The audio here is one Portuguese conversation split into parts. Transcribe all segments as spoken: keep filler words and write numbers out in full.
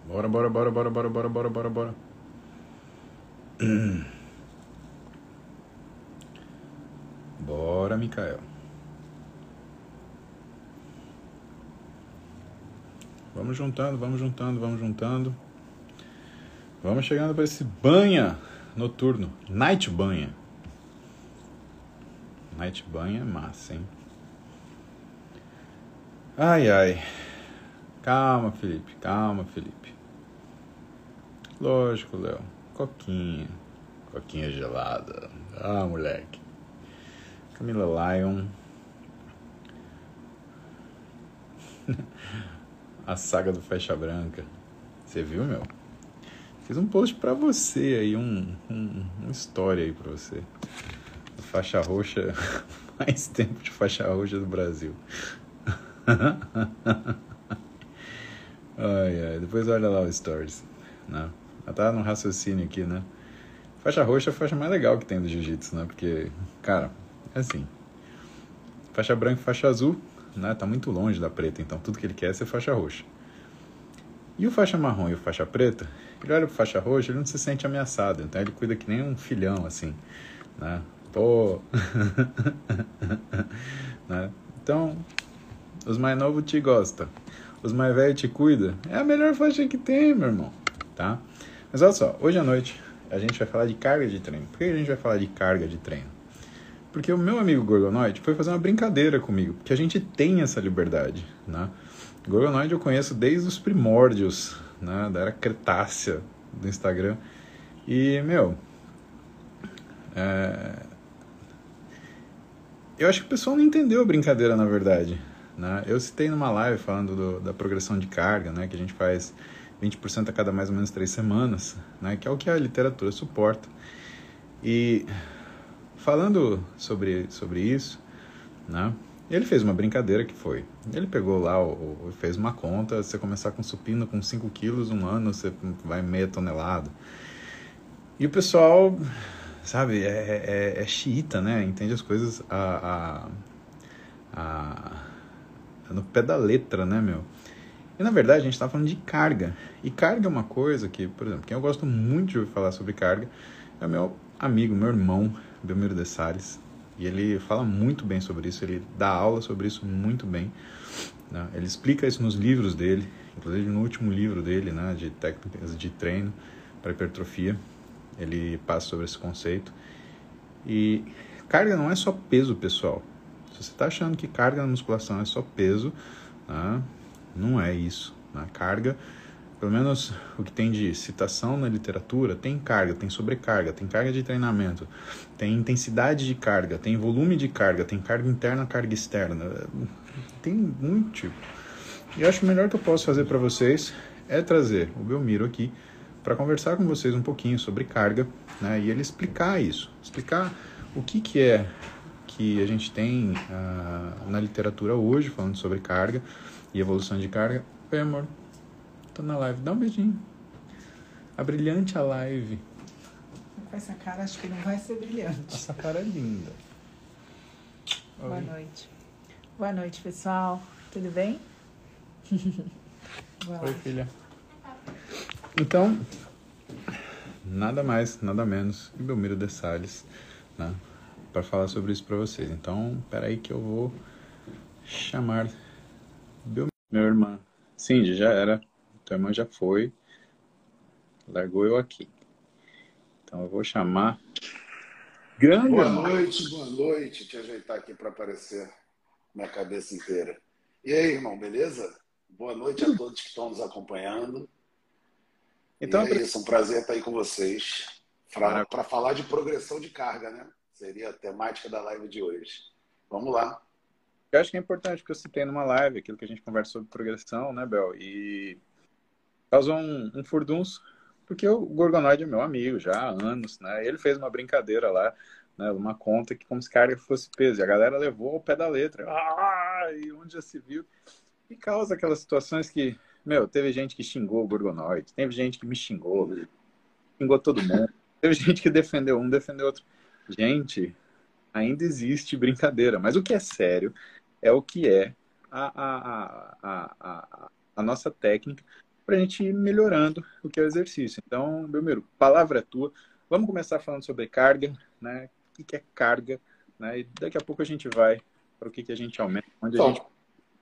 Bora, bora, bora, bora, bora, bora, bora, bora, bora. Bora, Mikael. Vamos juntando, vamos juntando, vamos juntando. Vamos chegando para esse banha noturno. Night banha. Night banha é massa, hein? Ai, ai. Calma, Felipe. Calma, Felipe. Lógico, Léo. Coquinha. Coquinha gelada. Ah, moleque. Camila Lion. A saga do Faixa Branca. Você viu, meu? Fiz um post pra você aí, um, um, uma história aí pra você. A faixa roxa, mais tempo de faixa roxa do Brasil. Ai, ai, depois olha lá os stories, né? Ela tá no raciocínio aqui, né? Faixa roxa é a faixa mais legal que tem do jiu-jitsu, né? Porque, cara, é assim. Faixa branca e faixa azul, né? Tá muito longe da preta, então tudo que ele quer é ser faixa roxa. E o faixa marrom e o faixa preta, ele olha pro faixa roxa, ele não se sente ameaçado, então ele cuida que nem um filhão, assim, né? Pô... né? Então, os mais novos te gostam, os mais velhos te cuidam. É a melhor faixa que tem, meu irmão, tá? Mas olha só, hoje à noite a gente vai falar de carga de treino. Por que a gente vai falar de carga de treino? Porque o meu amigo Gorgonoid foi fazer uma brincadeira comigo, porque a gente tem essa liberdade, né? Gorgonoid eu conheço desde os primórdios, né, da era cretácea do Instagram. E, meu, é... eu acho que o pessoal não entendeu a brincadeira, na verdade, né? Eu citei numa live falando do, da progressão de carga, né, que a gente faz vinte por cento a cada mais ou menos três semanas, né, que é o que a literatura suporta. E falando sobre, sobre isso, né, ele fez uma brincadeira que foi, ele pegou lá, o, fez uma conta, você começar com supino com cinco quilos, um ano você vai meia tonelada. E o pessoal, sabe, é, é, é xiita, né, entende as coisas a, a, a, no pé da letra, né, meu? E na verdade a gente tá falando de carga, e carga é uma coisa que, por exemplo, quem eu gosto muito de ouvir falar sobre carga é o meu amigo, meu irmão, Belmiro de Salles. E ele fala muito bem sobre isso, ele dá aula sobre isso muito bem, né? Ele explica isso nos livros dele, inclusive no último livro dele, né, de técnicas de treino para hipertrofia, ele passa sobre esse conceito. E carga não é só peso, pessoal. Se você está achando que carga na musculação é só peso, né, não é isso, né? Carga, pelo menos o que tem de citação na literatura, tem carga, tem sobrecarga, tem carga de treinamento, tem intensidade de carga, tem volume de carga, tem carga interna, carga externa, tem muito tipo. E eu acho que o melhor que eu posso fazer para vocês é trazer o Belmiro aqui para conversar com vocês um pouquinho sobre carga, né, e ele explicar isso, explicar o que, que é que a gente tem uh, na literatura hoje, falando sobre carga e evolução de carga. Oi, amor. Tô na live. Dá um beijinho. A brilhante a live. Com essa cara, acho que não vai ser brilhante. Essa cara é linda. Oi. Boa noite. Boa noite, pessoal. Tudo bem? Oi, filha. Então, nada mais, nada menos que Belmiro de Salles, né, para falar sobre isso para vocês. Então, peraí que eu vou chamar Belmiro. Meu irmão. Cindy, já era. Tua irmã já foi. Largou eu aqui. Então eu vou chamar... Grande boa irmão. noite, boa noite. Deixa eu ajeitar aqui para aparecer minha cabeça inteira. E aí, irmão, beleza? Boa noite a todos que estão nos acompanhando. Então, e é isso, um prazer estar aí com vocês para falar de progressão de carga, né? Seria a temática da live de hoje. Vamos lá. Eu acho que é importante, porque eu citei numa live aquilo que a gente conversa sobre progressão, né, Bel? E causou um, um furdunço, porque o Gorgonoid é meu amigo já há anos, né? Ele fez uma brincadeira lá, né, uma conta que como se carga fosse peso, e a galera levou ao pé da letra. Ah, e onde já se viu? E causa aquelas situações que, meu, teve gente que xingou o Gorgonoid, teve gente que me xingou, xingou todo mundo, teve gente que defendeu um, defendeu outro. Gente, ainda existe brincadeira, mas o que é sério é o que é a, a, a, a, a, a nossa técnica para a gente ir melhorando o que é o exercício. Então, Belmiro, palavra é tua. Vamos começar falando sobre carga, né? O que é carga, né? E daqui a pouco a gente vai para o que, que a gente aumenta, onde a gente... Então,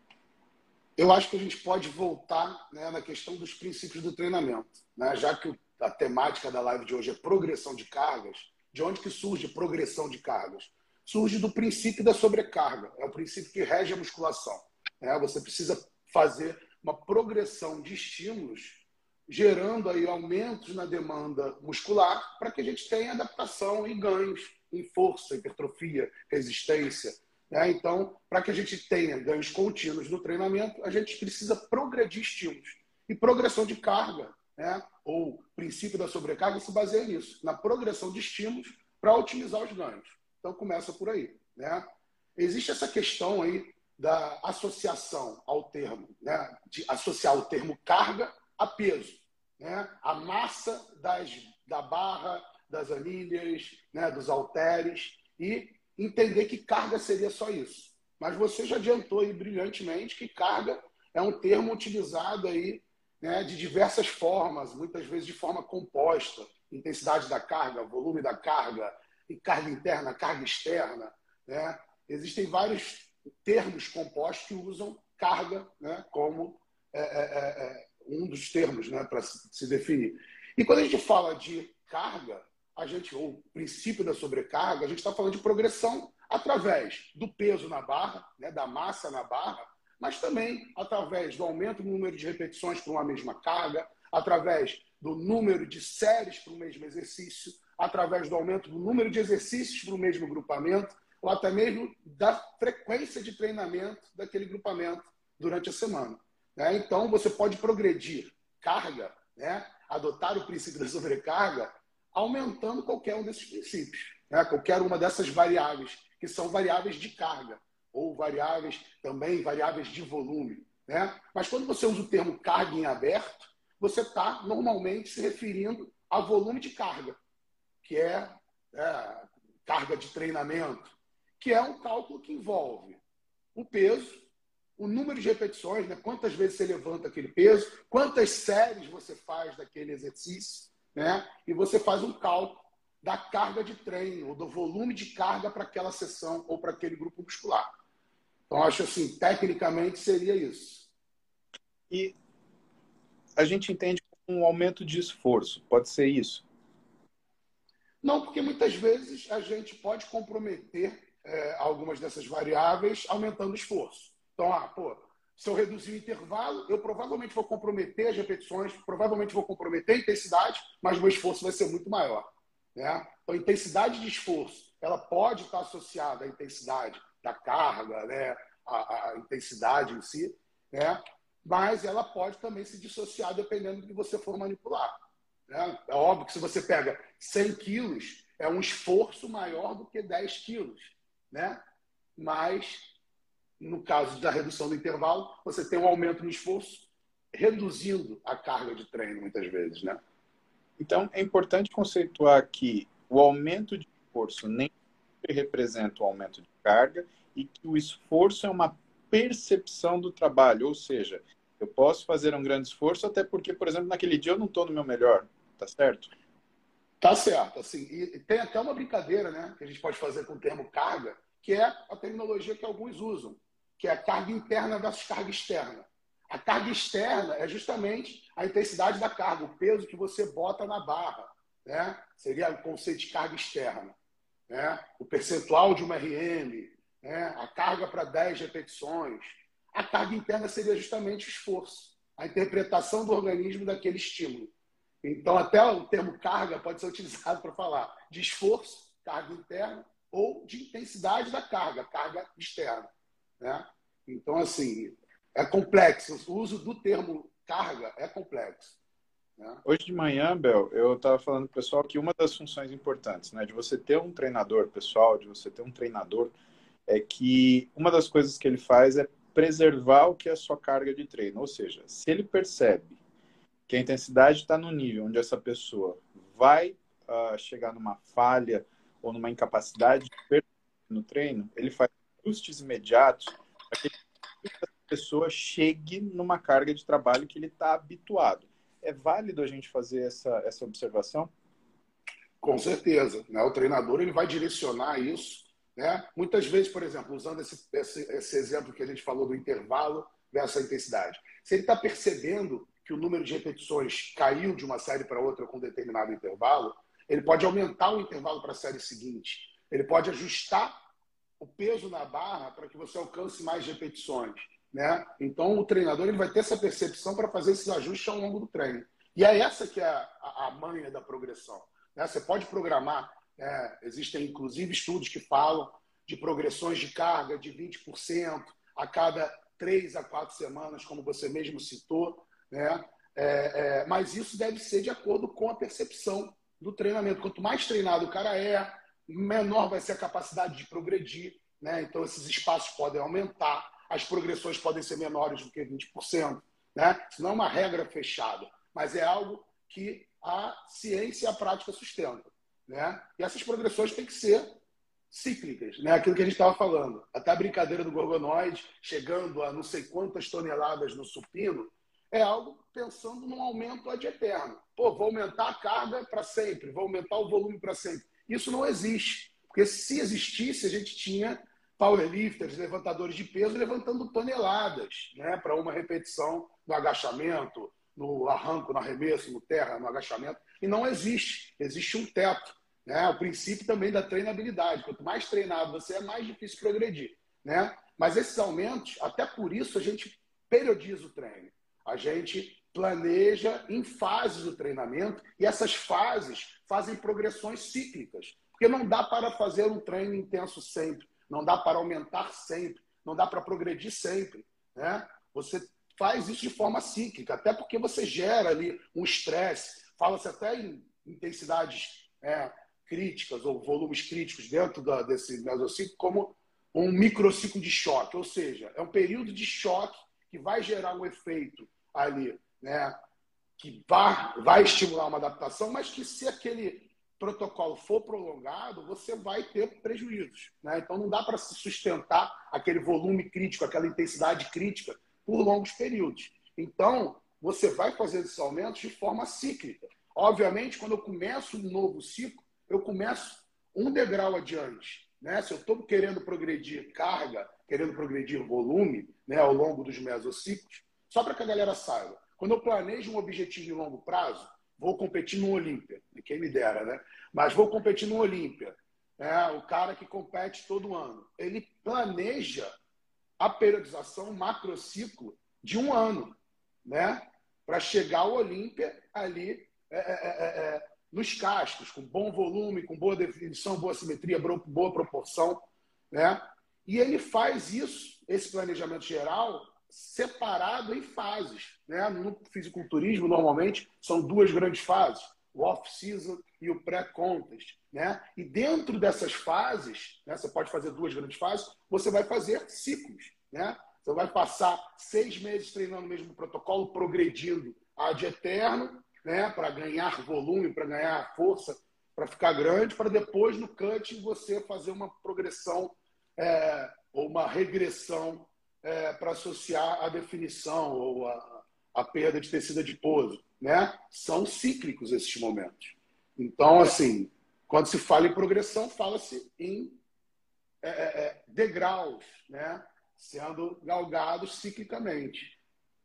eu acho que a gente pode voltar, né, na questão dos princípios do treinamento, né? Já que a temática da live de hoje é progressão de cargas, de onde que surge progressão de cargas? Surge do princípio da sobrecarga, é o princípio que rege a musculação, né? Você precisa fazer uma progressão de estímulos, gerando aí aumentos na demanda muscular para que a gente tenha adaptação e ganhos em força, hipertrofia, resistência. Né? Então, para que a gente tenha ganhos contínuos no treinamento, a gente precisa progredir estímulos. E progressão de carga, né? Ou princípio da sobrecarga, se baseia nisso, na progressão de estímulos para otimizar os ganhos. Então, começa por aí. Né? Existe essa questão aí da associação ao termo, né? De associar o termo carga a peso. Né? A massa das, da barra, das anilhas, né? Dos halteres, e entender que carga seria só isso. Mas você já adiantou aí brilhantemente que carga é um termo utilizado aí, né, de diversas formas, muitas vezes de forma composta. Intensidade da carga, volume da carga, e carga interna, carga externa. Né? Existem vários termos compostos que usam carga, né, como é, é, é, um dos termos, né, para se definir. E quando a gente fala de carga, a gente, ou princípio da sobrecarga, a gente está falando de progressão através do peso na barra, né, da massa na barra, mas também através do aumento do número de repetições para uma mesma carga, através do número de séries para o mesmo exercício, através do aumento do número de exercícios para o mesmo grupamento, ou até mesmo da frequência de treinamento daquele grupamento durante a semana. Né? Então, você pode progredir carga, né, adotar o princípio da sobrecarga, aumentando qualquer um desses princípios, né? Qualquer uma dessas variáveis, que são variáveis de carga, ou variáveis também variáveis de volume. Né? Mas quando você usa o termo carga em aberto, você está normalmente se referindo a volume de carga, que é, é carga de treinamento, que é um cálculo que envolve o peso, o número de repetições, né? Quantas vezes você levanta aquele peso, quantas séries você faz daquele exercício, né? E você faz um cálculo da carga de treino, ou do volume de carga para aquela sessão ou para aquele grupo muscular. Então, acho assim, tecnicamente seria isso. E a gente entende como um aumento de esforço, pode ser isso? Não, porque muitas vezes a gente pode comprometer é, algumas dessas variáveis aumentando o esforço. Então, ah, pô, se eu reduzir o intervalo, eu provavelmente vou comprometer as repetições, provavelmente vou comprometer a intensidade, mas o meu esforço vai ser muito maior. Né? Então, a intensidade de esforço, ela pode estar associada à intensidade da carga, né? a, a intensidade em si, né? Mas ela pode também se dissociar dependendo do que você for manipular. Né? É óbvio que se você pega cem quilos, é um esforço maior do que dez quilos. Né? Mas, no caso da redução do intervalo, você tem um aumento no esforço, reduzindo a carga de treino, muitas vezes. Né? Então, é importante conceituar que o aumento de esforço nem sempre representa o aumento de carga e que o esforço é uma percepção do trabalho, ou seja, eu posso fazer um grande esforço até porque, por exemplo, naquele dia eu não estou no meu melhor, tá certo? Tá certo, assim, e tem até uma brincadeira, né, que a gente pode fazer com o termo carga, que é a terminologia que alguns usam, que é a carga interna versus carga externa. A carga externa é justamente a intensidade da carga, o peso que você bota na barra, né? Seria o conceito de carga externa. Né? O percentual de uma R M, né? A carga para dez repetições. A carga interna seria justamente o esforço, a interpretação do organismo daquele estímulo. Então, até o termo carga pode ser utilizado para falar de esforço, carga interna, ou de intensidade da carga, carga externa. Né? Então, assim, é complexo. O uso do termo carga é complexo. Né? Hoje de manhã, Bel, eu estava falando para o pessoal que uma das funções importantes, né, de você ter um treinador pessoal, de você ter um treinador, é que uma das coisas que ele faz é preservar o que é a sua carga de treino. Ou seja, se ele percebe que a intensidade está no nível onde essa pessoa vai uh, chegar numa falha ou numa incapacidade no treino, ele faz ajustes imediatos para que pessoa chegue numa carga de trabalho que ele está habituado. É válido a gente fazer essa, essa observação? Com certeza, né? O treinador ele vai direcionar isso, né? Muitas vezes, por exemplo, usando esse, esse, esse exemplo que a gente falou do intervalo versus a intensidade. Se ele está percebendo que o número de repetições caiu de uma série para outra com determinado intervalo, ele pode aumentar o intervalo para a série seguinte. Ele pode ajustar o peso na barra para que você alcance mais repetições, né? Então, o treinador ele vai ter essa percepção para fazer esses ajustes ao longo do treino. E é essa que é a, a, a manha da progressão. Né? Você pode programar, é, existem inclusive estudos que falam de progressões de carga de vinte por cento a cada três a quatro semanas, como você mesmo citou, né? É, é, mas isso deve ser de acordo com a percepção do treinamento. Quanto mais treinado o cara é, menor vai ser a capacidade de progredir, né? Então esses espaços podem aumentar, as progressões podem ser menores do que vinte por cento, né? Isso não é uma regra fechada, mas é algo que a ciência e a prática sustentam, né? E essas progressões têm que ser cíclicas, né? Aquilo que a gente estava falando. Até a brincadeira do gorgonoide, chegando a não sei quantas toneladas no supino, é algo pensando num aumento ad eterno. Pô, vou aumentar a carga para sempre, vou aumentar o volume para sempre. Isso não existe. Porque se existisse, a gente tinha powerlifters, levantadores de peso, levantando toneladas, né? Para uma repetição no agachamento, no arranco, no arremesso, no terra, no agachamento. E não existe. Existe um teto. Né? O princípio também da treinabilidade. Quanto mais treinado você é, mais difícil progredir. Né? Mas esses aumentos, até por isso, a gente periodiza o treino. A gente planeja em fases o treinamento e essas fases fazem progressões cíclicas. Porque não dá para fazer um treino intenso sempre. Não dá para aumentar sempre. Não dá para progredir sempre. Né? Você faz isso de forma cíclica, até porque você gera ali um estresse. Fala-se até em intensidades é, críticas ou volumes críticos dentro da, desse mesociclo como um microciclo de choque, ou seja, é um período de choque que vai gerar um efeito ali, né, que vai, vai estimular uma adaptação, mas que se aquele protocolo for prolongado, você vai ter prejuízos. Né? Então não dá para se sustentar aquele volume crítico, aquela intensidade crítica por longos períodos. Então, você vai fazer esses aumentos de forma cíclica. Obviamente, quando eu começo um novo ciclo, eu começo um degrau adiante. Né? Se eu estou querendo progredir carga, querendo progredir volume, né, ao longo dos mesociclos, só para que a galera saiba, quando eu planejo um objetivo de longo prazo, vou competir no Olímpia, quem me dera, né? Mas vou competir no Olímpia. É, o cara que compete todo ano. Ele planeja a periodização macrociclo de um ano, né? Para chegar ao Olímpia ali é, é, é, nos cascos, com bom volume, com boa definição, boa simetria, boa proporção, né? E ele faz isso, esse planejamento geral, separado em fases, né? No fisiculturismo, normalmente, são duas grandes fases, o off-season e o pré-contest, né? E dentro dessas fases, né, você pode fazer duas grandes fases, você vai fazer ciclos, né? Você vai passar seis meses treinando o mesmo protocolo, progredindo ad eterno, né? Para ganhar volume, para ganhar força, para ficar grande, para depois no cut você fazer uma progressão é, ou uma regressão é, para associar a definição ou a, a perda de tecido adiposo, né? São cíclicos esses momentos. Então, assim, quando se fala em progressão, fala-se em é, é, degraus, né? Sendo galgados ciclicamente.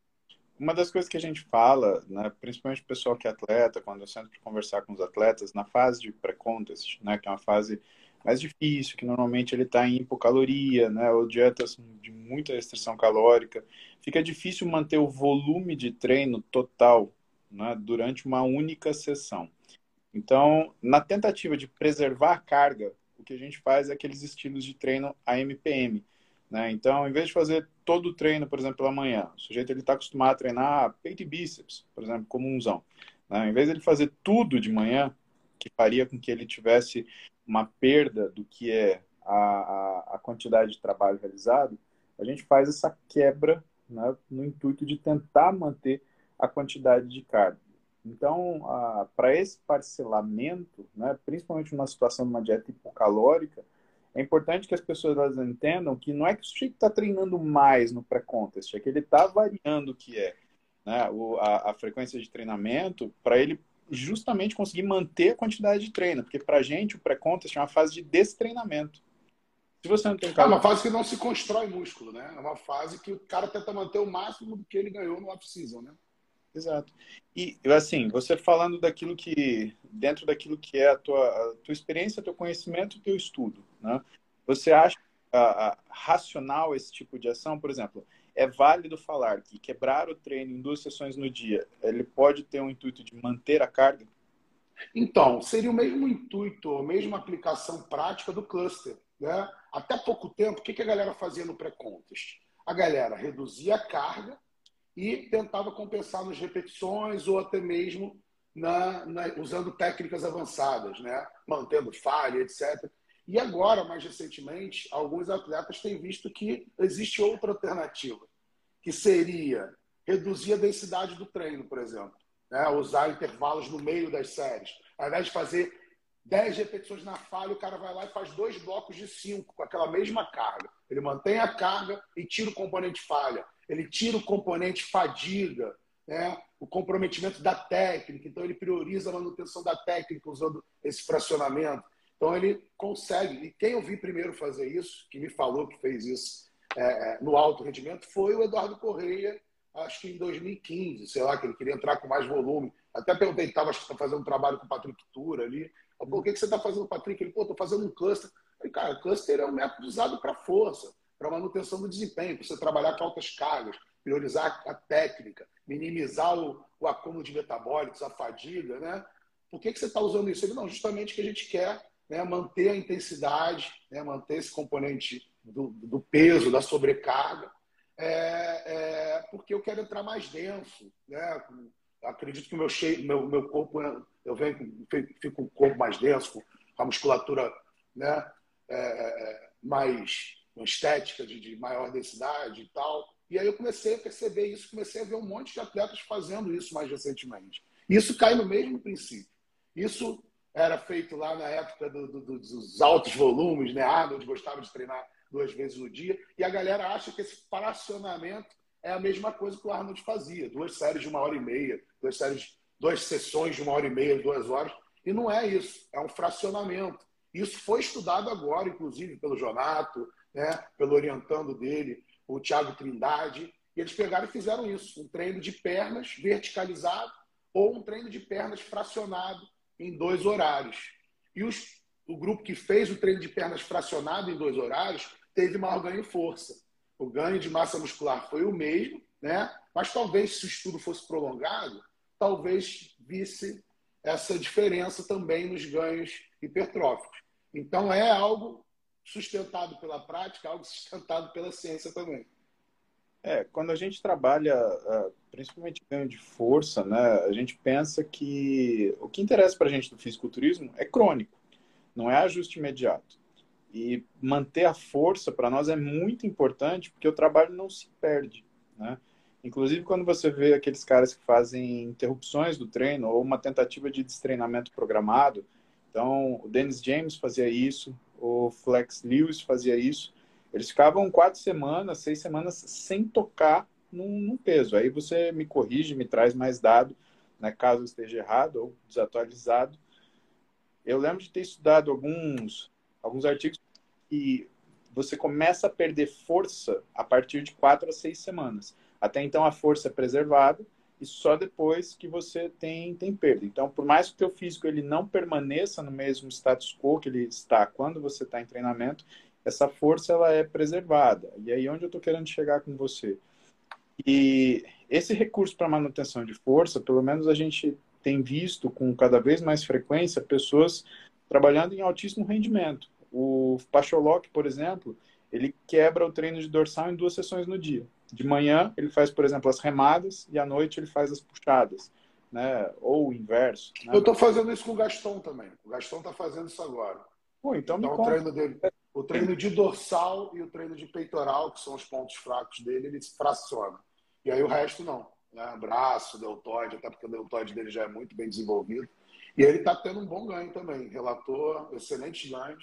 Uma das coisas que a gente fala, né, principalmente o pessoal que é atleta, quando eu sento para conversar com os atletas, na fase de pré-contest, né, que é uma fase mais difícil, que normalmente ele está em hipocaloria, né, ou dietas de muita restrição calórica, fica difícil manter o volume de treino total, né, durante uma única sessão. Então, na tentativa de preservar a carga, o que a gente faz é aqueles estilos de treino A M P M. Né? Então, em vez de fazer todo o treino, por exemplo, pela manhã, o sujeito está acostumado a treinar peito e bíceps, por exemplo, comunzão. Né? Em vez de ele fazer tudo de manhã, que faria com que ele tivesse uma perda do que é a, a, a quantidade de trabalho realizado, a gente faz essa quebra, né, no intuito de tentar manter a quantidade de carga. Então, para esse parcelamento, né, principalmente numa situação de uma dieta hipocalórica, é importante que as pessoas elas entendam que não é que o sujeito está treinando mais no pré-contest, é que ele está variando o que é, né, o, a, a frequência de treinamento para ele justamente conseguir manter a quantidade de treino, porque para a gente o pré-contest é uma fase de destreinamento. Se você não tem É uma fase que não se constrói músculo, né? É uma fase que o cara tenta manter o máximo do que ele ganhou no off-season, né? Exato. E, assim, você falando daquilo que, dentro daquilo que é a tua, a tua experiência, teu conhecimento, teu estudo, né? Você acha a, a, racional esse tipo de ação? Por exemplo, é válido falar que quebrar o treino em duas sessões no dia, ele pode ter um intuito de manter a carga? Então, seria o mesmo intuito, a mesma aplicação prática do cluster, né? Até pouco tempo, o que a galera fazia no pré-contest? A galera reduzia a carga e tentava compensar nas repetições ou até mesmo na, na, usando técnicas avançadas, né? Mantendo falha, etcétera. E agora, mais recentemente, alguns atletas têm visto que existe outra alternativa, que seria reduzir a densidade do treino, por exemplo, né? Usar intervalos no meio das séries. Ao invés de fazer dez repetições na falha, o cara vai lá e faz dois blocos de cinco com aquela mesma carga. Ele mantém a carga e tira o componente falha. Ele tira o componente fadiga, né? O comprometimento da técnica. Então, ele prioriza a manutenção da técnica usando esse fracionamento. Então, ele consegue. E quem eu vi primeiro fazer isso, que me falou que fez isso é, no alto rendimento, foi o Eduardo Correia, acho que em dois mil e quinze, sei lá, que ele queria entrar com mais volume. Até perguntei, estava fazendo um trabalho com o Patrick Tura ali. Eu, Pô, o que você está fazendo, Patrick? Ele, pô, estou fazendo um cluster. Eu falei, cara, cluster é um método usado para força, para manutenção do desempenho, para você trabalhar com altas cargas, priorizar a técnica, minimizar o, o acúmulo de metabólicos, a fadiga, né? Por que, que você está usando isso? Ele, não, justamente que a gente quer, né, manter a intensidade, né, manter esse componente do, do peso, da sobrecarga, é, é, porque eu quero entrar mais denso, né? Acredito que o meu, shape, meu, meu corpo, eu venho, fico com o corpo mais denso, com a musculatura, né, é, mais uma estética de, de maior densidade e tal. E aí eu comecei a perceber isso, comecei a ver um monte de atletas fazendo isso mais recentemente. Isso cai no mesmo princípio. Isso era feito lá na época do, do, dos altos volumes, né? Arnold gostava de treinar duas vezes no dia, e a galera acha que esse fracionamento é a mesma coisa que o Arnold fazia, duas séries de uma hora e meia, duas séries, duas sessões de uma hora e meia, duas horas, e não é isso, é um fracionamento. Isso foi estudado agora, inclusive, pelo Jonato, né? Pelo orientando dele, o Thiago Trindade, e eles pegaram e fizeram isso, um treino de pernas verticalizado ou um treino de pernas fracionado em dois horários. E os, o grupo que fez o treino de pernas fracionado em dois horários teve maior ganho em força. O ganho de massa muscular foi o mesmo, né? Mas talvez, se o estudo fosse prolongado, talvez visse essa diferença também nos ganhos hipertróficos. Então, é algo sustentado pela prática, algo sustentado pela ciência também. É, quando a gente trabalha, principalmente ganho de força, né, a gente pensa que o que interessa para a gente do fisiculturismo é crônico, não é ajuste imediato. E manter a força para nós é muito importante porque o trabalho não se perde, né? Inclusive, quando você vê aqueles caras que fazem interrupções do treino ou uma tentativa de destreinamento programado, então o Dennis James fazia isso, o Flex Lewis fazia isso, eles ficavam quatro semanas, seis semanas sem tocar num, num peso. Aí você me corrige, me traz mais dado, né, caso eu esteja errado ou desatualizado. Eu lembro de ter estudado alguns, alguns artigos que você começa a perder força a partir de quatro a seis semanas. Até então a força é preservada e só depois que você tem, tem perda. Então, por mais que o teu físico ele não permaneça no mesmo status quo que ele está quando você está em treinamento, essa força ela é preservada. E aí onde eu estou querendo chegar com você? E esse recurso para manutenção de força, pelo menos a gente tem visto com cada vez mais frequência pessoas trabalhando em altíssimo rendimento. O Pacholok, por exemplo, ele quebra o treino de dorsal em duas sessões no dia. De manhã ele faz, por exemplo, as remadas e à noite ele faz as puxadas, né? Ou o inverso. Né? Eu estou fazendo isso com o Gaston também. O Gaston está fazendo isso agora. Pô, então, então me o conta. treino dele, o treino de dorsal e o treino de peitoral, que são os pontos fracos dele, ele fraciona. E aí o resto não. Né? Braço, deltoide, até porque o deltoide dele já é muito bem desenvolvido. E ele está tendo um bom ganho também. Relatou excelentes ganhos.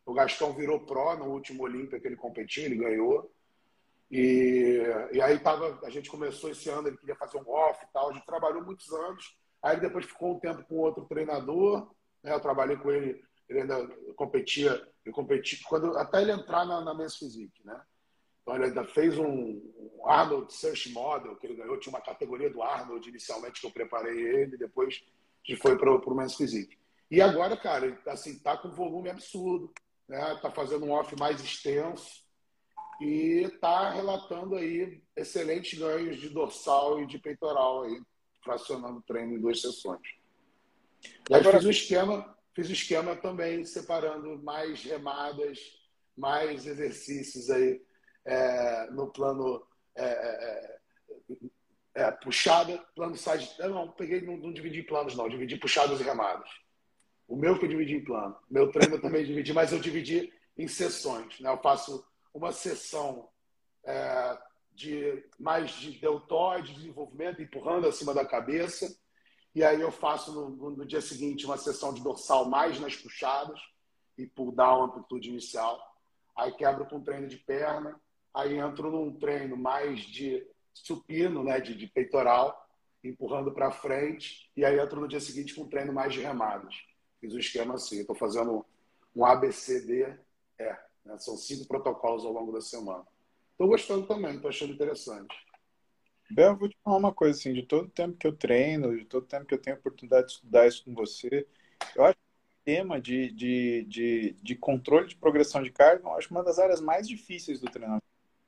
O Gastão virou pró no último Olímpia que ele competiu, ele ganhou. E, e aí tava, a gente começou esse ano, ele queria fazer um off e tal, a gente trabalhou muitos anos. Aí ele depois ficou um tempo com outro treinador, né? Eu trabalhei com ele, ele ainda competia, eu competi quando, até ele entrar na, na Men's Physique, né? Então ele ainda fez um, um Arnold Search Model, que ele ganhou, tinha uma categoria do Arnold inicialmente que eu preparei ele, depois a gente foi para o Men's Physique. E agora, cara, ele assim, tá com um volume absurdo, né? Tá fazendo um off mais extenso e tá relatando aí excelentes ganhos de dorsal e de peitoral aí, fracionando o treino em duas sessões. E aí agora, fiz o esquema, fiz o esquema também separando mais remadas, mais exercícios aí é, no plano é, é, é, puxada, plano side. Não, peguei, não, não dividi em planos, não, dividi puxadas e remadas. O meu que eu dividi em plano. Meu treino eu também dividi, mas eu dividi em sessões. Né? Eu faço uma sessão é, de mais de deltoide, de desenvolvimento, empurrando acima da cabeça. E aí eu faço no, no dia seguinte uma sessão de dorsal mais nas puxadas e pull down, amplitude inicial. Aí quebro com um treino de perna. Aí entro num treino mais de supino, né, de, de peitoral, empurrando para frente. E aí entro no dia seguinte com um treino mais de remadas. Fiz um esquema assim. Estou fazendo um A B C D E. Né? São cinco protocolos ao longo da semana. Estou gostando também, estou achando interessante. Bel, vou te falar uma coisa assim, de todo o tempo que eu treino, de todo o tempo que eu tenho a oportunidade de estudar isso com você, eu acho que o tema de, de, de, de controle de progressão de carga, eu acho uma das áreas mais difíceis do treinamento.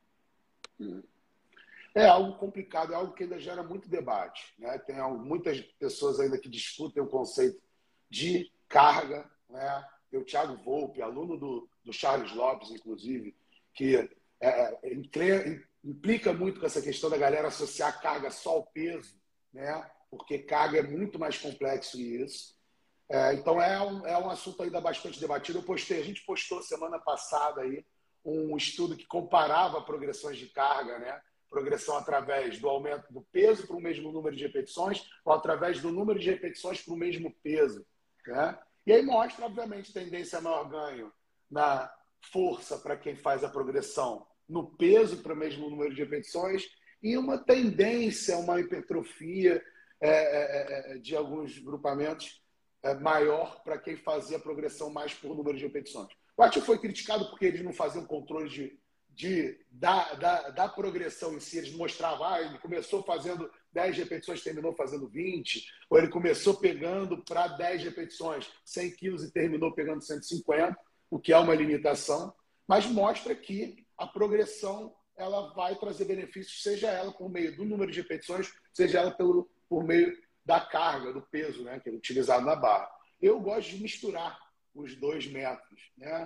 É algo complicado, é algo que ainda gera muito debate. Né? Tem muitas pessoas ainda que discutem o conceito de carga. Né? Tem o Thiago Volpe, aluno do, do Charles Lopes, inclusive, que é, é, implica muito com essa questão da galera associar carga só ao peso, né? Porque carga é muito mais complexo que isso. É, então é um, é um assunto ainda bastante debatido. Eu postei, a gente postou semana passada aí um estudo que comparava progressões de carga, né? Progressão através do aumento do peso para o mesmo número de repetições ou através do número de repetições para o mesmo peso. Né? E aí mostra, obviamente, tendência a maior ganho na força para quem faz a progressão, no peso para o mesmo número de repetições e uma tendência, uma hipertrofia é, é, de alguns grupamentos é, maior para quem fazia a progressão mais por número de repetições. O Arthur foi criticado porque eles não faziam controle de, de, da, da, da progressão em si. Eles mostravam, ah, ele começou fazendo dez repetições, terminou fazendo vinte, ou ele começou pegando para dez repetições cem quilos e terminou pegando cento e cinquenta, o que é uma limitação, mas mostra que a progressão ela vai trazer benefícios, seja ela por meio do número de repetições, seja ela pelo, por meio da carga, do peso, né, que é utilizado na barra. Eu gosto de misturar os dois métodos, né?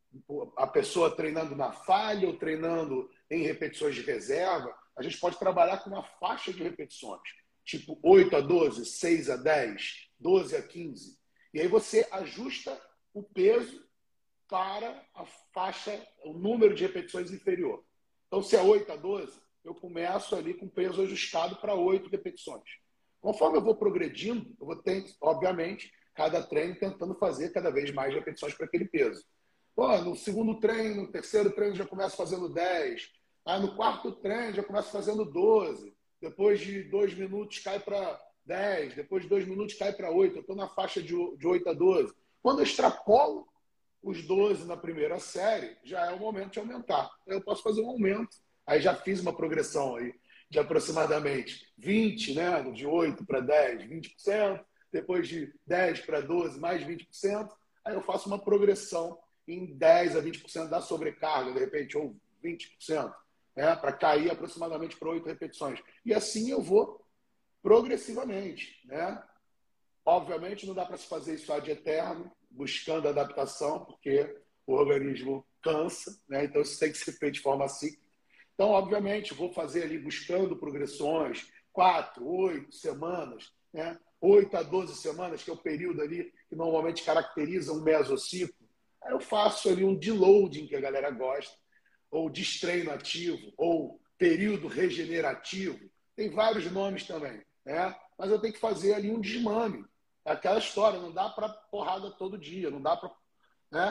A pessoa treinando na falha ou treinando em repetições de reserva, a gente pode trabalhar com uma faixa de repetições, tipo oito a doze, seis a dez, doze a quinze. E aí você ajusta o peso para a faixa, o número de repetições inferior. Então, se é oito a doze, eu começo ali com peso ajustado para oito repetições. Conforme eu vou progredindo, eu vou ter, obviamente, cada treino tentando fazer cada vez mais repetições para aquele peso. Pô, no segundo treino, no terceiro treino já começo fazendo dez. Aí no quarto treino já começo fazendo doze. Depois de dois minutos cai para dez. Depois de dois minutos cai para oito. Eu estou na faixa de oito a doze. Quando eu extrapolo os doze na primeira série, já é o momento de aumentar. Eu posso fazer um aumento. Aí já fiz uma progressão aí de aproximadamente vinte, né? De oito para dez, vinte por cento. Depois de dez para doze, mais vinte por cento. Aí eu faço uma progressão em dez a vinte por cento da sobrecarga, de repente, ou vinte por cento, né? Para cair aproximadamente para oito repetições. E assim eu vou progressivamente. Né? Obviamente, não dá para se fazer isso ad eterno, buscando adaptação, porque o organismo cansa, né? Então isso tem que ser feito de forma cíclica. Então, obviamente, vou fazer ali buscando progressões, quatro, oito semanas, né? oito a doze semanas, que é o período ali que normalmente caracteriza um mesociclo. Aí eu faço ali um deloading, que a galera gosta, ou destreino ativo, ou período regenerativo. Tem vários nomes também, né? Mas eu tenho que fazer ali um desmame. É aquela história, não dá para porrada todo dia, não dá para, né?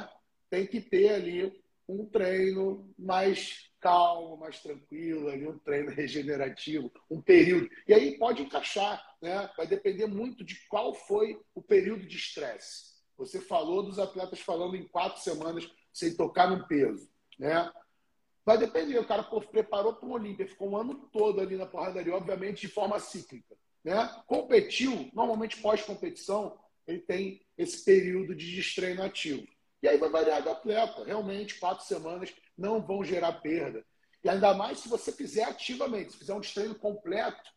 tem que ter ali um treino mais calmo, mais tranquilo, ali um treino regenerativo, um período. E aí pode encaixar, né? Vai depender muito de qual foi o período de estresse. Você falou dos atletas falando em quatro semanas sem tocar no peso, né? Vai depender. O cara pô, preparou para o Olímpia, ficou um ano todo ali na porradaria, obviamente de forma cíclica, né? Competiu, normalmente pós-competição, ele tem esse período de destreino ativo. E aí vai variar do atleta. Realmente, quatro semanas não vão gerar perda. E ainda mais se você fizer ativamente. Se fizer um destreino completo,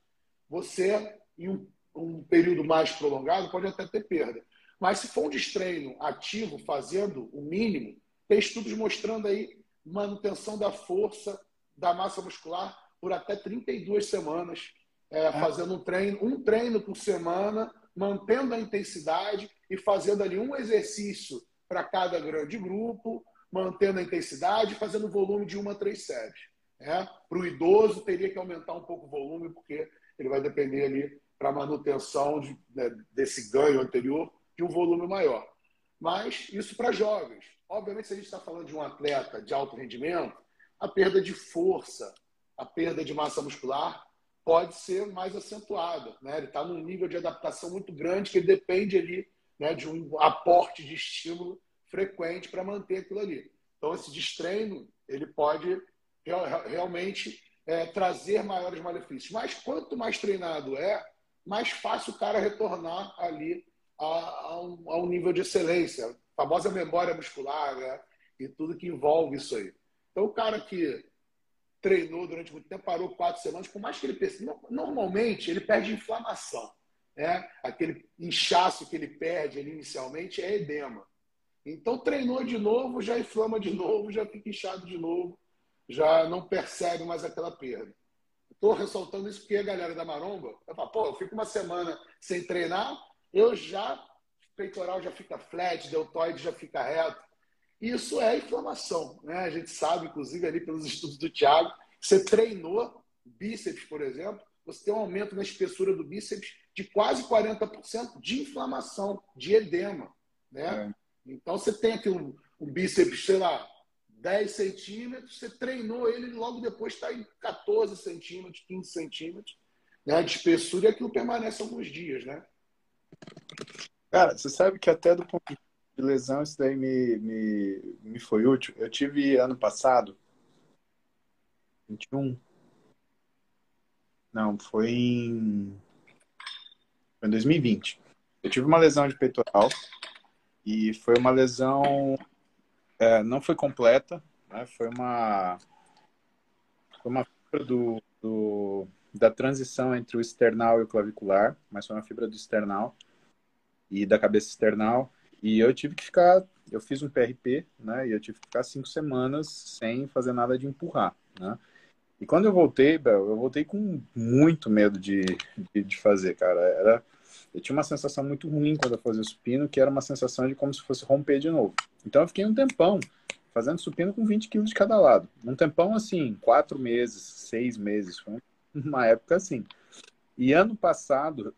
você, em um, um período mais prolongado, pode até ter perda. Mas se for um destreino ativo, fazendo o mínimo, tem estudos mostrando aí manutenção da força, da massa muscular por até trinta e duas semanas, é, fazendo um treino, um treino por semana, mantendo a intensidade e fazendo ali um exercício para cada grande grupo, mantendo a intensidade e fazendo volume de uma a três séries. Né? Para o idoso, teria que aumentar um pouco o volume, porque ele vai depender ali para a manutenção de, né, desse ganho anterior de um volume maior. Mas isso para jovens. Obviamente, se a gente está falando de um atleta de alto rendimento, a perda de força, a perda de massa muscular pode ser mais acentuada. Né? Ele está num nível de adaptação muito grande que ele depende ali, né, de um aporte de estímulo frequente para manter aquilo ali. Então, esse destreino ele pode real, realmente é, trazer maiores malefícios. Mas quanto mais treinado é, mais fácil o cara retornar ali a, a, um, a um nível de excelência. A famosa memória muscular, né? E tudo que envolve isso aí. Então, o cara que treinou durante muito tempo, parou quatro semanas, por mais que ele perceba, normalmente ele perde inflamação. Né? Aquele inchaço que ele perde ali inicialmente é edema. Então, treinou de novo, já inflama de novo, já fica inchado de novo, já não percebe mais aquela perda. Estou ressaltando isso porque a galera da maromba, eu falo, pô, eu fico uma semana sem treinar, eu já, peitoral já fica flat, deltoide já fica reto. Isso é inflamação, né? A gente sabe, inclusive, ali pelos estudos do Thiago, você treinou bíceps, por exemplo, você tem um aumento na espessura do bíceps de quase quarenta por cento de inflamação, de edema, né? É. Então, você tem aqui um, um bíceps, sei lá, dez centímetros, você treinou ele e logo depois está em quatorze centímetros, quinze centímetros, né, de espessura, e aquilo permanece alguns dias, né? Cara, você sabe que até do ponto de lesão isso daí me, me, me foi útil. Eu tive ano passado, vinte e um, não, foi em, foi em dois mil e vinte. Eu tive uma lesão de peitoral e foi uma lesão, é, não foi completa, né? Foi uma, foi uma fibra do, do, da transição entre o esternal e o clavicular, mas foi uma fibra do esternal e da cabeça esternal. E eu tive que ficar, eu fiz um P R P, né? E eu tive que ficar cinco semanas sem fazer nada de empurrar, né? E quando eu voltei, Bel, eu voltei com muito medo de, de, de fazer, cara. Era, eu tinha uma sensação muito ruim quando eu fazia supino, que era uma sensação de como se fosse romper de novo. Então eu fiquei um tempão fazendo supino com vinte quilos de cada lado. Um tempão assim, quatro meses, seis meses. Foi uma época assim. E ano passado,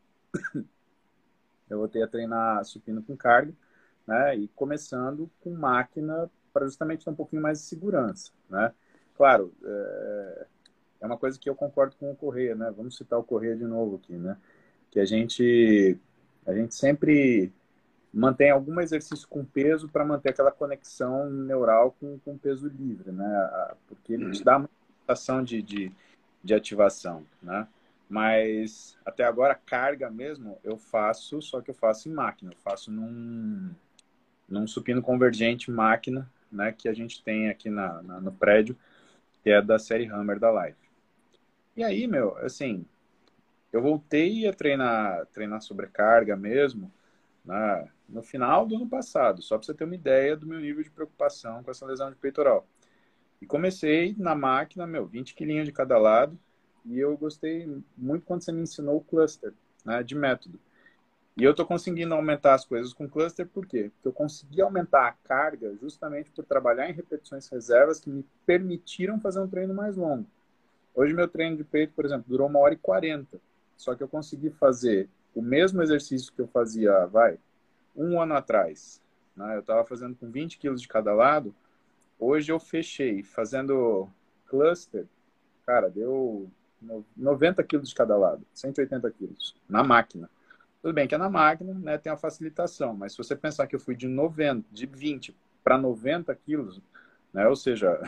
eu voltei a treinar supino com carga, né? E começando com máquina para justamente ter um pouquinho mais de segurança, né? Claro, é, é uma coisa que eu concordo com o Corrêa, né? Vamos citar o Corrêa de novo aqui, né? Que a gente, a gente sempre mantém algum exercício com peso para manter aquela conexão neural com, com peso livre, né? Porque ele te dá uma sensação de, de, de ativação, né? Mas até agora, carga mesmo, eu faço, só que eu faço em máquina. Eu faço num, num supino convergente máquina, né? Que a gente tem aqui na, na, no prédio, que é da série Hammer da Life. E aí, meu, assim, eu voltei a treinar, treinar sobrecarga mesmo, né, no final do ano passado, só para você ter uma ideia do meu nível de preocupação com essa lesão de peitoral. E comecei na máquina, meu, vinte quilinhos de cada lado, e eu gostei muito quando você me ensinou o cluster, né, de método. E eu tô conseguindo aumentar as coisas com cluster, por quê? Porque eu consegui aumentar a carga justamente por trabalhar em repetições reservas que me permitiram fazer um treino mais longo. Hoje meu treino de peito, por exemplo, durou uma hora e quarenta. Só que eu consegui fazer o mesmo exercício que eu fazia, vai, um ano atrás, né? Eu estava fazendo com vinte quilos de cada lado. Hoje eu fechei fazendo cluster, cara, deu noventa quilos de cada lado, cento e oitenta quilos na máquina. Tudo bem que é na máquina, né, tem a facilitação, mas se você pensar que eu fui de noventa, de vinte para noventa quilos, né, ou seja,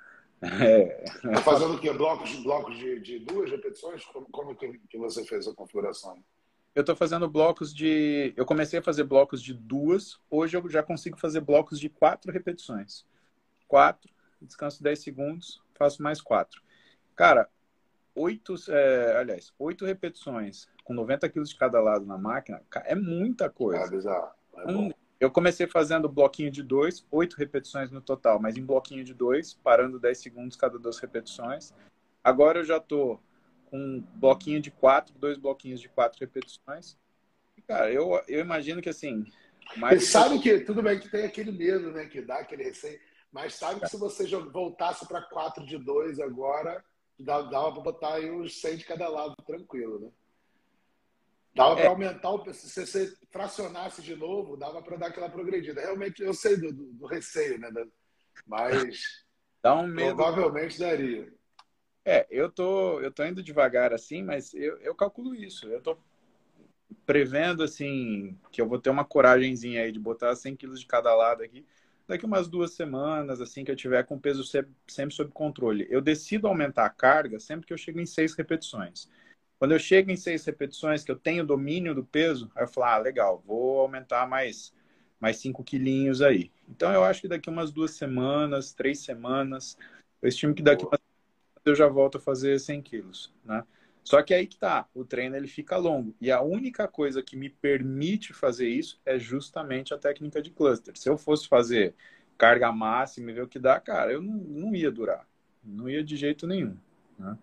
é, Tá fazendo o quê? Blocos, blocos de, de duas repetições? Como, como que, que você fez a configuração? eu estou fazendo blocos de... Eu comecei a fazer blocos de duas, hoje eu já consigo fazer blocos de quatro repetições. Quatro, descanso dez segundos, faço mais quatro. Cara, oito, é, aliás, oito repetições com noventa quilos de cada lado na máquina, é muita coisa. É bizarro. É um, bom. eu comecei fazendo bloquinho de dois, oito repetições no total, mas em bloquinho de dois, parando dez segundos cada duas repetições. Agora eu já tô com um bloquinho de quatro, dois bloquinhos de quatro repetições. E, cara, eu, eu imagino que assim... Mais e sabe que, tudo bem que tem aquele medo, né, que dá aquele receio, mas sabe que se você voltasse para quatro de dois agora, dava para botar aí uns cem de cada lado, tranquilo, né? Dava é. para aumentar, o, se você fracionasse de novo, dava para dar aquela progredida. Realmente, eu sei do, do, do receio, né? Mas dá um medo. Provavelmente daria. É, eu tô, eu tô indo devagar assim, mas eu, eu calculo isso. Eu tô prevendo, assim, que eu vou ter uma coragenzinha aí de botar cem quilos de cada lado aqui. Daqui umas duas semanas, assim, que eu tiver com o peso sempre sob controle. Eu decido aumentar a carga sempre que eu chego em seis repetições. Quando eu chego em seis repetições, que eu tenho domínio do peso, aí eu falo, ah, legal, vou aumentar mais, mais cinco quilinhos aí. Então, eu acho que daqui umas duas semanas, três semanas, eu estimo que daqui umas semanas eu já volto a fazer cem quilos, né? Só que aí que tá, o treino ele fica longo. E a única coisa que me permite fazer isso é justamente a técnica de cluster. Se eu fosse fazer carga máxima e ver o que dá, cara, eu não, não ia durar. Não ia de jeito nenhum, né?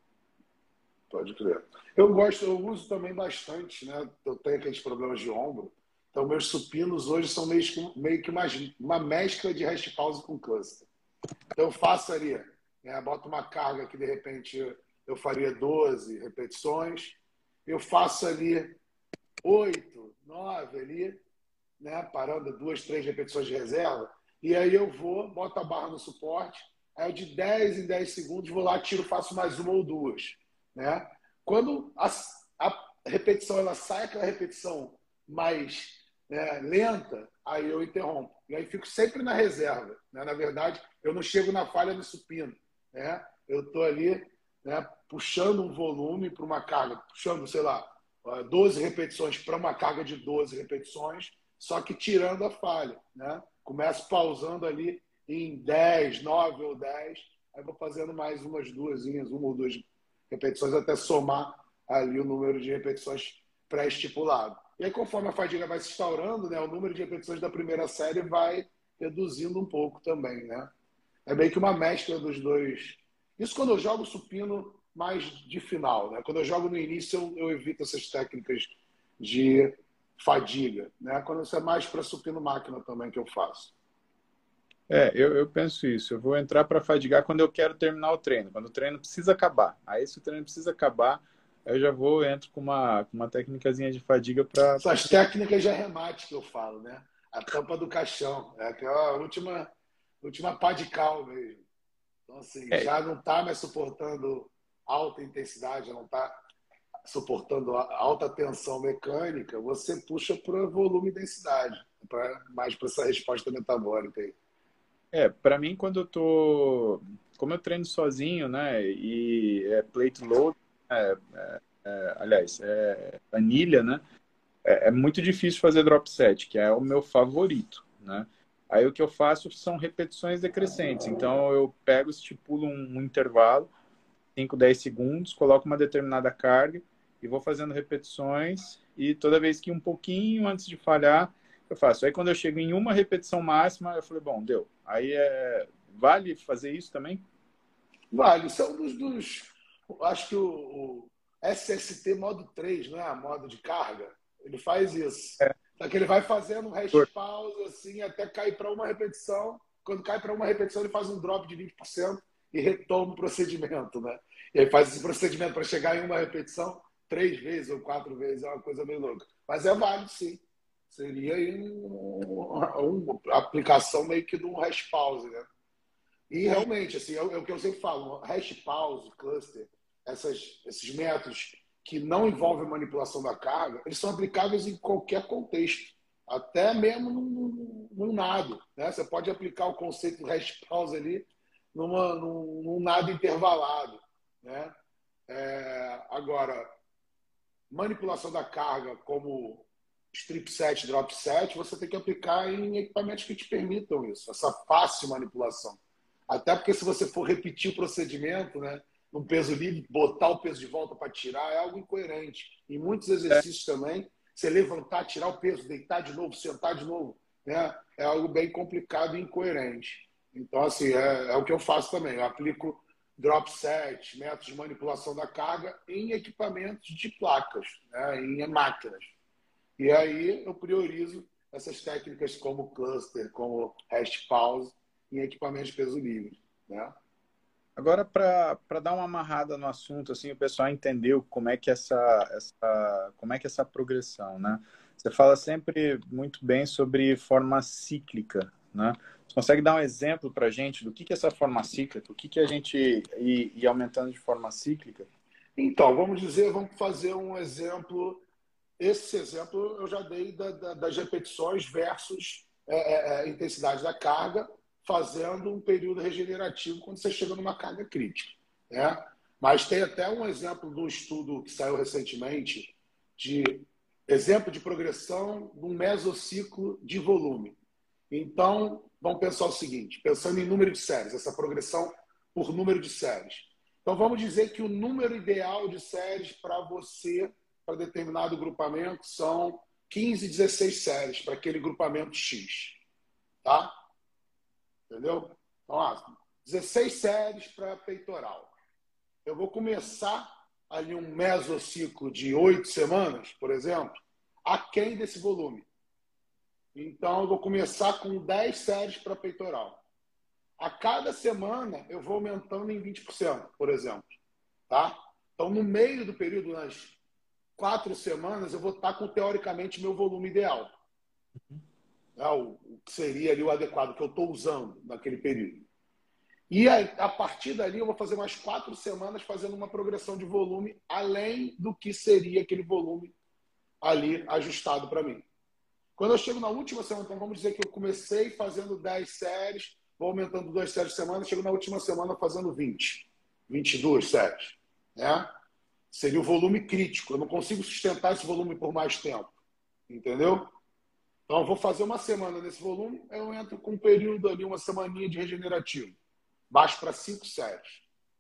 Pode crer. Eu gosto, eu uso também bastante, né? Eu tenho aqueles problemas de ombro. Então, meus supinos hoje são meio que, meio que uma, uma mescla de rest pause com cluster. Então, eu faço ali, né? Boto uma carga que, de repente, eu faria doze repetições. Eu faço ali oito, nove ali, né? Parando duas, três repetições de reserva. E aí eu vou, boto a barra no suporte. Aí, eu de dez em dez segundos, vou lá, tiro, faço mais uma ou duas. Né? Quando a, a repetição ela sai aquela repetição mais, né, lenta, aí eu interrompo. E aí fico sempre na reserva. Né? Na verdade, eu não chego na falha no supino. Né? Eu estou ali, né, puxando um volume para uma carga, puxando, sei lá, doze repetições para uma carga de doze repetições, só que tirando a falha. Né? Começo pausando ali em dez, nove ou dez, aí vou fazendo mais umas duas, uma ou duas repetições até somar ali o número de repetições pré-estipulado. E aí, conforme a fadiga vai se instaurando, né, o número de repetições da primeira série vai reduzindo um pouco também, né? É meio que uma mescla dos dois. Isso quando eu jogo supino mais de final, né? Quando eu jogo no início, eu, eu evito essas técnicas de fadiga, né? Quando isso é mais para supino máquina também que eu faço. É, eu, eu penso isso. Eu vou entrar para fadigar quando eu quero terminar o treino, quando o treino precisa acabar. Aí, se o treino precisa acabar, eu já vou, entro com uma, com uma técnicazinha de fadiga para... São as técnicas de arremate que eu falo, né? A tampa do caixão. É aquela última, última pá de cal mesmo. Então, assim, é. já não está mais suportando alta intensidade, já não está suportando alta tensão mecânica, você puxa para volume e densidade, pra, mais para essa resposta metabólica aí. É, para mim, quando eu tô... Como eu treino sozinho, né? E é plate load, é, é, é, aliás, é anilha, né? É, é muito difícil fazer drop set, que é o meu favorito, né? Aí o que eu faço são repetições decrescentes. Então, eu pego, estipulo um, um intervalo, cinco, dez segundos, coloco uma determinada carga e vou fazendo repetições. E toda vez que um pouquinho antes de falhar, eu faço. Aí quando eu chego em uma repetição máxima, eu falei, bom, deu. Aí é... vale fazer isso também? Vale. Isso é um dos... dos... Acho que o, o S S T modo três, não é? Modo de carga. Ele faz isso. É. Então, que ele vai fazendo um rest pause assim, até cair para uma repetição. Quando cai para uma repetição, ele faz um drop de vinte por cento e retoma o procedimento, né? E aí faz esse procedimento para chegar em uma repetição três vezes ou quatro vezes. É uma coisa meio louca. Mas é válido, sim. Seria aí um, uma aplicação meio que de um hash pause, né? E realmente, assim, é o que eu sempre falo, hash pause, cluster, essas, esses métodos que não envolvem manipulação da carga, eles são aplicáveis em qualquer contexto, até mesmo num, num nado, né? Você pode aplicar o conceito do hash pause ali numa, num, num nado intervalado, né? É, agora, manipulação da carga como strip set, drop set, você tem que aplicar em equipamentos que te permitam isso, essa fácil manipulação. Até porque se você for repetir o procedimento, né, no peso livre, botar o peso de volta para tirar é algo incoerente. Em muitos exercícios também, você levantar, tirar o peso, deitar de novo, sentar de novo, né, é algo bem complicado e incoerente. Então, assim, é, é o que eu faço também. Eu aplico drop set, métodos de manipulação da carga em equipamentos de placas, né, em máquinas. E aí eu priorizo essas técnicas como cluster, como hash pause, em equipamentos de peso livre, né? Agora, para dar uma amarrada no assunto, assim, o pessoal entendeu como é que essa, essa, como é que essa progressão, né? Você fala sempre muito bem sobre forma cíclica, né? Você consegue dar um exemplo para a gente do que, que é essa forma cíclica? O que, que a gente ir, ir aumentando de forma cíclica? Então, vamos dizer, vamos fazer um exemplo. Esse exemplo eu já dei da, da, das repetições versus é, é, intensidade da carga, fazendo um período regenerativo quando você chega numa carga crítica, né? Mas tem até um exemplo de um estudo que saiu recentemente de exemplo de progressão de um mesociclo de volume. Então, vamos pensar o seguinte, pensando em número de séries, essa progressão por número de séries. Então, vamos dizer que o número ideal de séries para você, para determinado grupamento, são quinze, dezesseis séries para aquele grupamento X, tá? Entendeu? Então, ah, dezesseis séries para peitoral. Eu vou começar ali um mesociclo de oito semanas, por exemplo, aquém desse volume. Então, eu vou começar com dez séries para peitoral. A cada semana, eu vou aumentando em vinte por cento, por exemplo. Tá? Então, no meio do período, nas quatro semanas, eu vou estar com, teoricamente, meu volume ideal. É o, o que seria ali o adequado, que eu estou usando naquele período. E a, a partir dali, eu vou fazer mais quatro semanas fazendo uma progressão de volume além do que seria aquele volume ali ajustado para mim. Quando eu chego na última semana, então vamos dizer que eu comecei fazendo dez séries, vou aumentando duas séries por semana, chego na última semana fazendo vinte, vinte e duas séries, né? Seria o volume crítico. Eu não consigo sustentar esse volume por mais tempo, entendeu? Então, eu vou fazer uma semana nesse volume, eu entro com um período ali, uma semaninha de regenerativo. Baixo para cinco séries.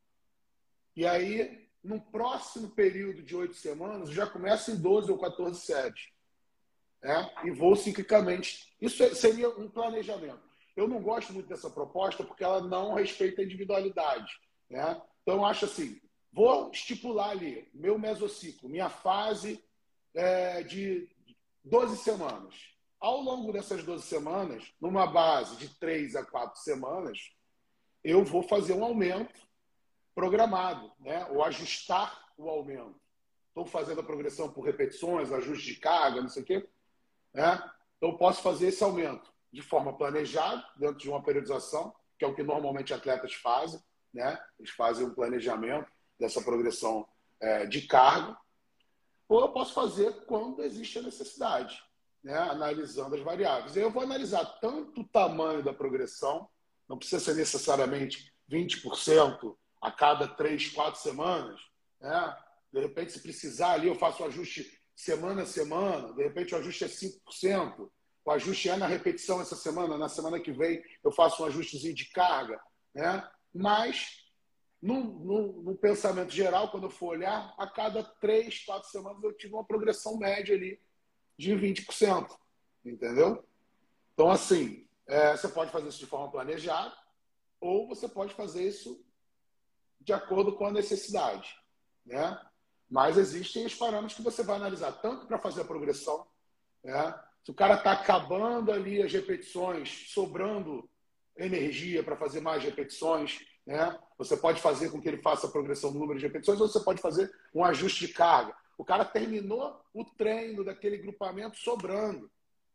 E aí, no próximo período de oito semanas, eu já começo em doze ou quatorze séries. Né? E vou ciclicamente. Isso seria um planejamento. Eu não gosto muito dessa proposta porque ela não respeita a individualidade. Né? Então, eu acho assim, vou estipular ali meu mesociclo, minha fase é, de doze semanas. Ao longo dessas doze semanas, numa base de três a quatro semanas, eu vou fazer um aumento programado, né? Ou ajustar o aumento. Estou fazendo a progressão por repetições, ajuste de carga, não sei o quê. Né? Então, eu posso fazer esse aumento de forma planejada, dentro de uma periodização, que é o que normalmente atletas fazem. Né? Eles fazem um planejamento dessa progressão é, de carga. Ou eu posso fazer quando existe a necessidade, né? Analisando as variáveis. E eu vou analisar tanto o tamanho da progressão, não precisa ser necessariamente vinte por cento a cada três, quatro semanas. Né? De repente, se precisar ali, eu faço o ajuste semana a semana. De repente, o ajuste é cinco por cento. O ajuste é na repetição essa semana. Na semana que vem, eu faço um ajustezinho de carga. Né? Mas, no, no, no pensamento geral, quando eu for olhar, a cada três, quatro semanas, eu tive uma progressão média ali de vinte por cento. Entendeu? Então, assim, é, você pode fazer isso de forma planejada ou você pode fazer isso de acordo com a necessidade, né? Mas existem os parâmetros que você vai analisar tanto para fazer a progressão, né? Se o cara está acabando ali as repetições, sobrando energia para fazer mais repetições, né? Você pode fazer com que ele faça a progressão do número de repetições ou você pode fazer um ajuste de carga. O cara terminou o treino daquele grupamento sobrando.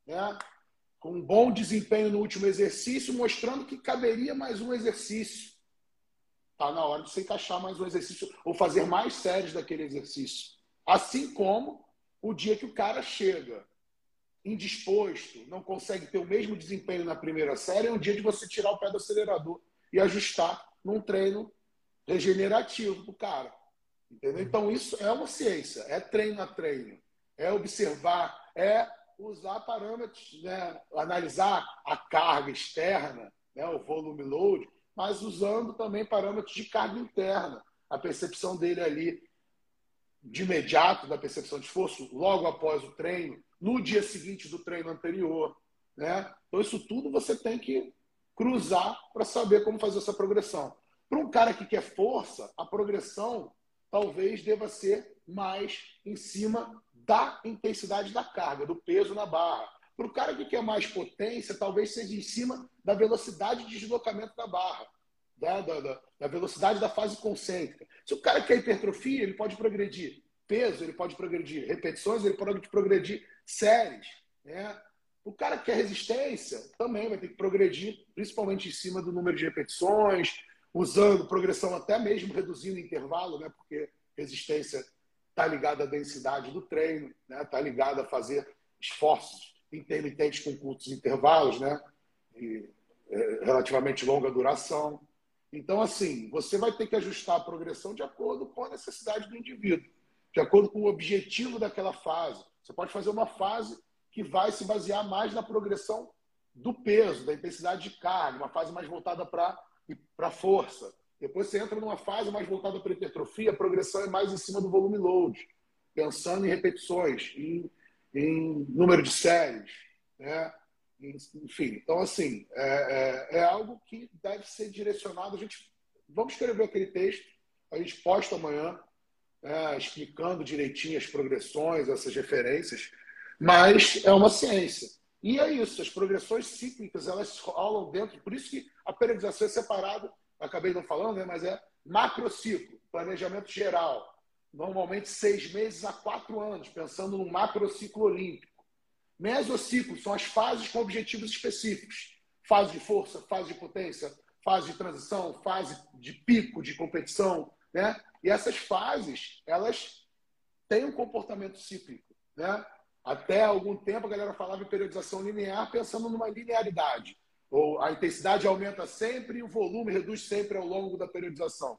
né? Com um bom desempenho no último exercício, mostrando que caberia mais um exercício. Está na hora de você encaixar mais um exercício ou fazer mais séries daquele exercício. Assim como o dia que o cara chega indisposto, não consegue ter o mesmo desempenho na primeira série, é um dia de você tirar o pé do acelerador e ajustar num treino regenerativo para o cara. Entendeu? Então, isso é uma ciência, é treino a treino, é observar, é usar parâmetros, né? Analisar a carga externa, né? O volume load, mas usando também parâmetros de carga interna, a percepção dele ali de imediato, da percepção de esforço, logo após o treino, no dia seguinte do treino anterior, né? Então, isso tudo você tem que cruzar para saber como fazer essa progressão. Para um cara que quer força, a progressão talvez deva ser mais em cima da intensidade da carga, do peso na barra. Para o cara que quer mais potência, talvez seja em cima da velocidade de deslocamento da barra, da, da, da velocidade da fase concêntrica. Se o cara quer hipertrofia, ele pode progredir peso, ele pode progredir repetições, ele pode progredir séries, né? O cara que quer resistência também vai ter que progredir, principalmente em cima do número de repetições, usando progressão até mesmo reduzindo o intervalo, né? Porque resistência está ligada à densidade do treino, né? Está ligada a fazer esforços intermitentes com curtos intervalos, né? E, é, relativamente longa duração. Então, assim, você vai ter que ajustar a progressão de acordo com a necessidade do indivíduo, de acordo com o objetivo daquela fase. Você pode fazer uma fase que vai se basear mais na progressão do peso, da intensidade de carga, uma fase mais voltada para para força. Depois você entra numa fase mais voltada para hipertrofia, a progressão é mais em cima do volume load, pensando em repetições, em, em número de séries, né? Enfim, então assim, é, é, é algo que deve ser direcionado. A gente, vamos escrever aquele texto, a gente posta amanhã, é, explicando direitinho as progressões, essas referências, mas é uma ciência. E é isso, as progressões cíclicas, elas rolam dentro, por isso que a periodização é separada, acabei não falando, né, mas é macrociclo, planejamento geral. Normalmente seis meses a quatro anos, pensando num macrociclo olímpico. Mesociclo são as fases com objetivos específicos. Fase de força, fase de potência, fase de transição, fase de pico de competição, né? E essas fases, elas têm um comportamento cíclico, né? Até algum tempo a galera falava em periodização linear pensando numa linearidade. Ou a intensidade aumenta sempre e o volume reduz sempre ao longo da periodização.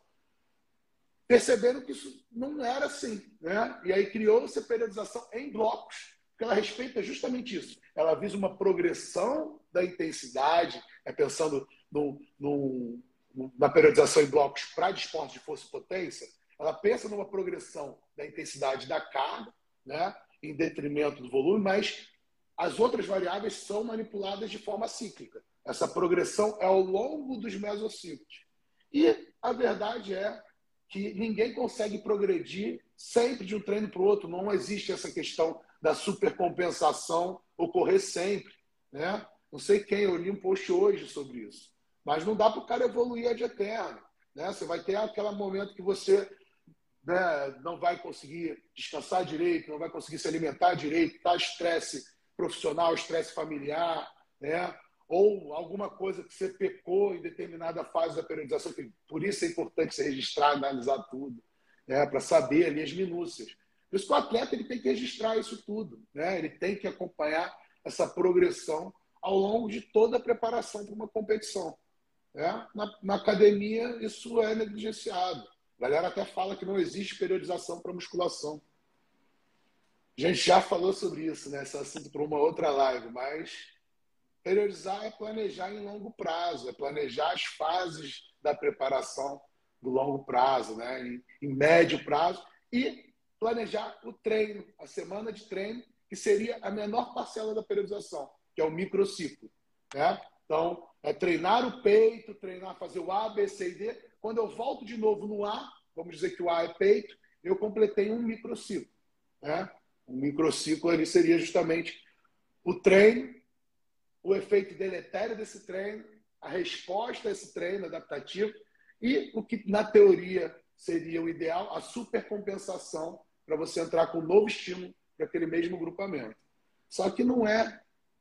Perceberam que isso não era assim, né? E aí criou-se a periodização em blocos, porque ela respeita justamente isso. Ela visa uma progressão da intensidade, é pensando no, no, na periodização em blocos para esportes de força e potência, ela pensa numa progressão da intensidade da carga, né? Em detrimento do volume, mas as outras variáveis são manipuladas de forma cíclica. Essa progressão é ao longo dos mesociclos. E a verdade é que ninguém consegue progredir sempre de um treino para o outro. Não existe essa questão da supercompensação ocorrer sempre, né? Não sei quem, eu li um post hoje sobre isso. Mas não dá para o cara evoluir ad eterno, né? Você vai ter aquele momento que você, né, não vai conseguir descansar direito, não vai conseguir se alimentar direito, tá estresse profissional, estresse familiar, né? Ou alguma coisa que você pecou em determinada fase da periodização, que por isso é importante você registrar, analisar tudo, né? Para saber ali as minúcias. Por isso que o atleta ele tem que registrar isso tudo, né? Ele tem que acompanhar essa progressão ao longo de toda a preparação para uma competição, né? Na, na academia isso é negligenciado. A galera até fala que não existe periodização para musculação. A gente já falou sobre isso, né? Esse assunto para uma outra live, mas periodizar é planejar em longo prazo, é planejar as fases da preparação do longo prazo, né? Em, em médio prazo, e planejar o treino, a semana de treino, que seria a menor parcela da periodização, que é o microciclo, né? Então, é treinar o peito, treinar, fazer o A, B, C e D. Quando eu volto de novo no A, vamos dizer que o A é peito, eu completei um microciclo, né? Um microciclo ali seria justamente o treino, o efeito deletério desse treino, a resposta a esse treino adaptativo e o que, na teoria, seria o ideal, a supercompensação para você entrar com um novo estímulo para aquele mesmo grupamento. Só que não é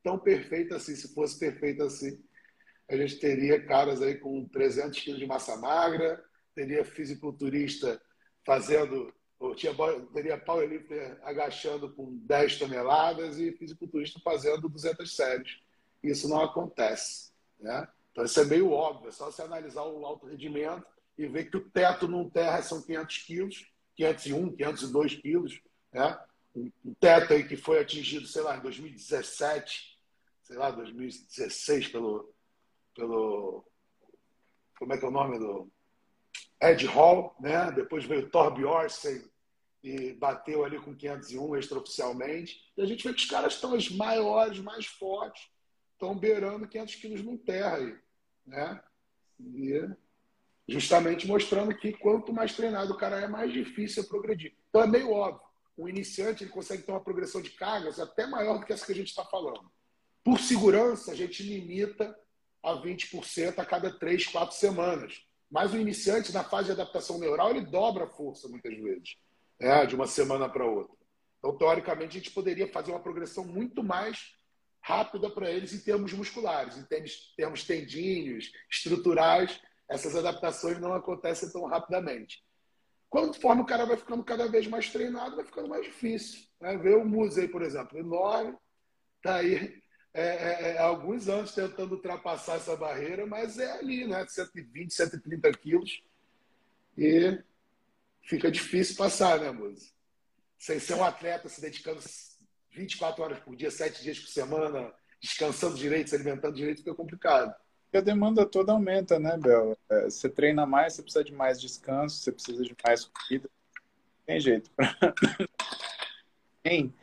tão perfeita assim. Se fosse perfeita assim, a gente teria caras aí com trezentos quilos de massa magra, teria fisiculturista fazendo, ou tinha, teria powerlifter agachando com dez toneladas e fisiculturista fazendo duzentas séries. Isso não acontece, né? Então isso é meio óbvio, é só você analisar o alto rendimento e ver que o teto num terra são quinhentos quilos, quinhentos e um, quinhentos e dois quilos, né? Um teto aí que foi atingido, sei lá, em dois mil e dezessete, sei lá, dois mil e dezesseis, pelo, pelo como é que é o nome do Ed Hall, né? Depois veio Thor Bjorsen e bateu ali com quinhentos e um extraoficialmente. E a gente vê que os caras estão os maiores, mais fortes, estão beirando quinhentos quilos no terra aí, né? E justamente mostrando que quanto mais treinado o cara é, mais difícil é progredir. Então é meio óbvio. O iniciante ele consegue ter uma progressão de cargas até maior do que essa que a gente está falando. Por segurança, a gente limita a vinte por cento a cada três, quatro semanas. Mas o iniciante, na fase de adaptação neural, ele dobra a força muitas vezes, né? De uma semana para outra. Então, teoricamente, a gente poderia fazer uma progressão muito mais rápida para eles em termos musculares, em termos, termos tendíneos, estruturais. Essas adaptações não acontecem tão rapidamente. Conforme o cara vai ficando cada vez mais treinado, vai ficando mais difícil, né? Vê o Muzi aí, por exemplo, enorme, está aí é, é, é, há alguns anos tentando ultrapassar essa barreira, mas é ali, né? cento e vinte, cento e trinta quilos, e fica difícil passar, né, Muzi? Sem ser um atleta se dedicando vinte e quatro horas por dia, sete dias por semana, descansando direito, se alimentando direito, fica complicado. E a demanda toda aumenta, né, Bel? É, você treina mais, você precisa de mais descanso, você precisa de mais comida. Não tem jeito. Quem?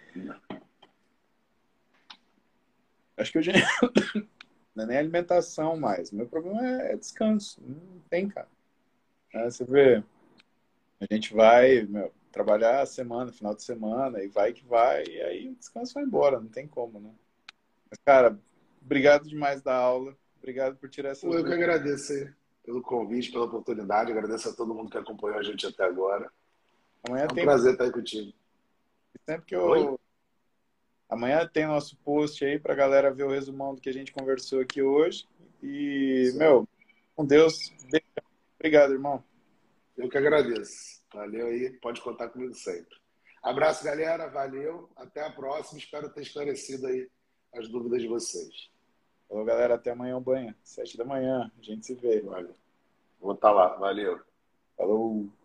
Acho que hoje não é nem alimentação mais. Meu problema é, é descanso. Não tem, cara. É, você vê, a gente vai, meu, trabalhar a semana, final de semana, e vai que vai, e aí o descanso vai embora, não tem como, né? Mas, cara, obrigado demais da aula. Obrigado por tirar essas Eu que dúvidas. agradeço aí pelo convite, pela oportunidade. Agradeço a todo mundo que acompanhou a gente até agora. Amanhã É um tem, prazer estar aí contigo. sempre que Oi? eu Amanhã tem nosso post aí pra galera ver o resumão do que a gente conversou aqui hoje. E, Certo. meu, com Deus. Obrigado, irmão. Eu que agradeço. Valeu aí. Pode contar comigo sempre. Abraço, galera. Valeu. Até a próxima. Espero ter esclarecido aí as dúvidas de vocês. Falou, galera. Até amanhã o banho. Sete da manhã. A gente se vê. Valeu. Vou estar lá. Valeu. Falou.